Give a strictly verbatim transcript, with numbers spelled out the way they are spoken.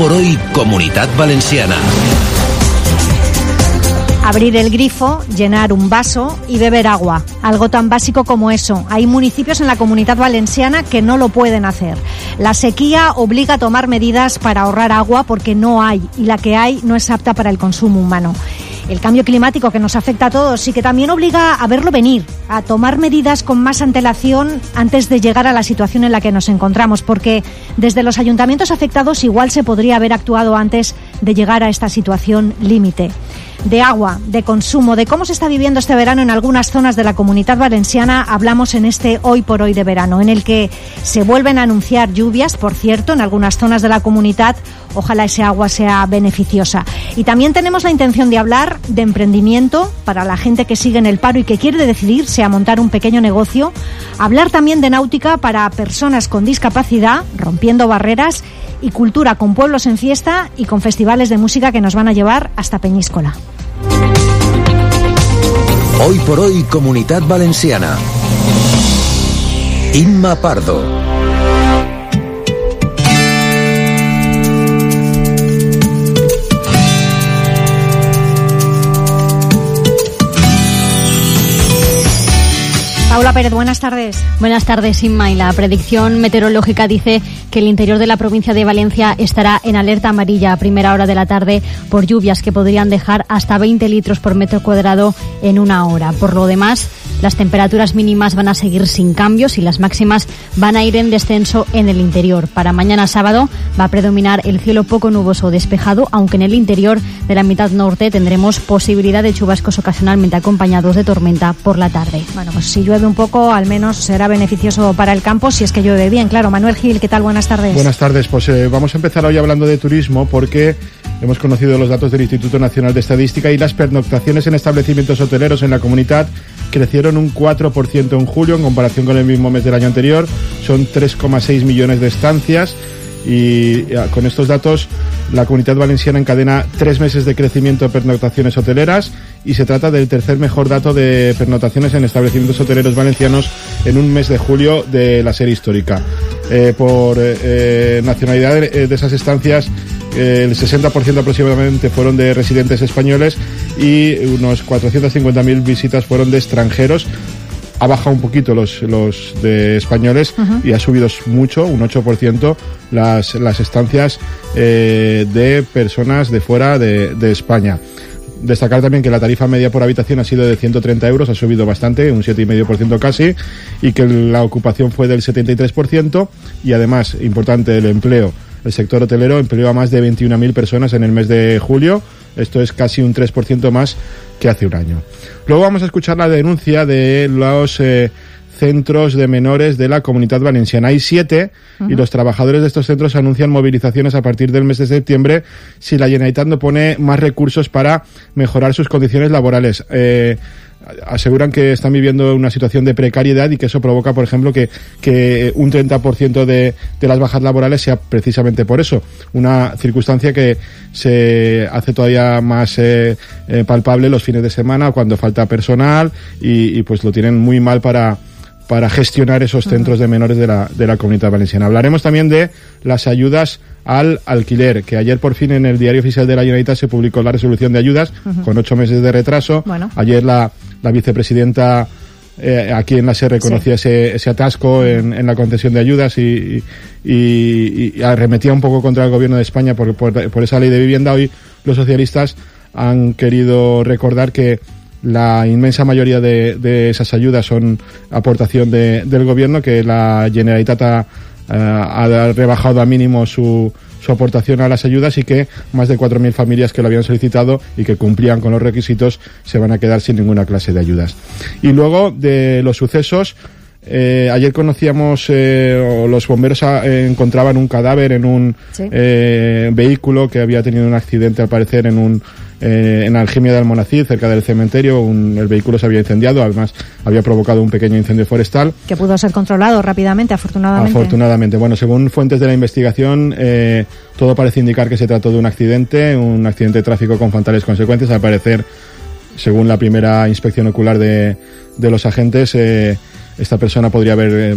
por hoy, Comunitat Valenciana. Abrir el grifo, llenar un vaso y beber agua. Algo tan básico como eso. Hay municipios en la Comunidad Valenciana que no lo pueden hacer. La sequía obliga a tomar medidas para ahorrar agua porque no hay, y la que hay no es apta para el consumo humano. El cambio climático que nos afecta a todos y que también obliga a verlo venir, a tomar medidas con más antelación antes de llegar a la situación en la que nos encontramos, porque desde los ayuntamientos afectados igual se podría haber actuado antes de llegar a esta situación límite. De agua, de consumo, de cómo se está viviendo este verano en algunas zonas de la Comunidad Valenciana, hablamos en este Hoy por Hoy de verano, en el que se vuelven a anunciar lluvias, por cierto, en algunas zonas de la comunidad. Ojalá ese agua sea beneficiosa. Y también tenemos la intención de hablar de emprendimiento para la gente que sigue en el paro y que quiere decidirse a montar un pequeño negocio. Hablar también de náutica para personas con discapacidad, rompiendo barreras, y cultura con pueblos en fiesta y con festivales de música que nos van a llevar hasta Peñíscola. Hoy por hoy, Comunitat Valenciana. Inma Pardo. Paula Pérez, buenas tardes. Buenas tardes, Inma. Y la predicción meteorológica dice que el interior de la provincia de Valencia estará en alerta amarilla a primera hora de la tarde por lluvias que podrían dejar hasta veinte litros por metro cuadrado en una hora. Por lo demás, las temperaturas mínimas van a seguir sin cambios y las máximas van a ir en descenso en el interior. Para mañana sábado va a predominar el cielo poco nuboso o despejado, aunque en el interior de la mitad norte tendremos posibilidad de chubascos ocasionalmente acompañados de tormenta por la tarde. Bueno, pues si llueve un poco, al menos será beneficioso para el campo, si es que llueve bien. Claro, Manuel Gil, ¿qué tal? Buenas tardes. Buenas tardes. Pues eh, vamos a empezar hoy hablando de turismo porque hemos conocido los datos del Instituto Nacional de Estadística y las pernoctaciones en establecimientos hoteleros en la comunidad crecieron un cuatro por ciento en julio en comparación con el mismo mes del año anterior. Son tres coma seis millones de estancias y con estos datos la Comunidad Valenciana encadena tres meses de crecimiento de pernoctaciones hoteleras y se trata del tercer mejor dato de pernoctaciones en establecimientos hoteleros valencianos en un mes de julio de la serie histórica. Eh, por eh, nacionalidad de esas estancias, eh, el sesenta por ciento aproximadamente fueron de residentes españoles y unos cuatrocientas cincuenta mil visitas fueron de extranjeros. Ha bajado un poquito los los de españoles uh-huh. y ha subido mucho, un ocho por ciento, las las estancias eh, de personas de fuera de, de España. Destacar también que la tarifa media por habitación ha sido de ciento treinta euros, ha subido bastante, un siete coma cinco por ciento casi, y que la ocupación fue del setenta y tres por ciento y además, importante, el empleo. El sector hotelero empleó a más de veintiuna mil personas en el mes de julio. Esto es casi un tres por ciento más que hace un año. Luego vamos a escuchar la denuncia de los eh, centros de menores de la Comunidad Valenciana. Hay siete uh-huh. y los trabajadores de estos centros anuncian movilizaciones a partir del mes de septiembre si la Generalitat no pone más recursos para mejorar sus condiciones laborales. Eh, aseguran que están viviendo una situación de precariedad y que eso provoca, por ejemplo, que, que un treinta por ciento de, de las bajas laborales sea precisamente por eso. Una circunstancia que se hace todavía más eh, eh, palpable los fines de semana cuando falta personal y, y pues lo tienen muy mal para para gestionar esos centros de menores de la, de la Comunidad Valenciana. Hablaremos también de las ayudas al alquiler, que ayer por fin en el Diario Oficial de la Generalitat se publicó la resolución de ayudas, uh-huh. con ocho meses de retraso. Bueno. Ayer la, la vicepresidenta eh, aquí en la S E R reconocía sí. ese, ese atasco en, en la concesión de ayudas y, y, y arremetía un poco contra el Gobierno de España por, por, por esa ley de vivienda. Hoy los socialistas han querido recordar que la inmensa mayoría de, de esas ayudas son aportación de, del Gobierno, que la Generalitat ha, ha rebajado a mínimo su, su aportación a las ayudas y que más de cuatro mil familias que lo habían solicitado y que cumplían con los requisitos se van a quedar sin ninguna clase de ayudas. Y luego de los sucesos, Eh, ayer conocíamos, eh, o los bomberos a, eh, encontraban un cadáver en un ¿Sí? eh, vehículo que había tenido un accidente, al parecer, en un eh, en Algimia de Almonacid, cerca del cementerio. Un, el vehículo se había incendiado, además había provocado un pequeño incendio forestal. Que pudo ser controlado rápidamente, afortunadamente. Afortunadamente. Bueno, según fuentes de la investigación, eh, todo parece indicar que se trató de un accidente, un accidente de tráfico con fatales consecuencias. Al parecer, según la primera inspección ocular de, de los agentes, eh, esta persona podría haber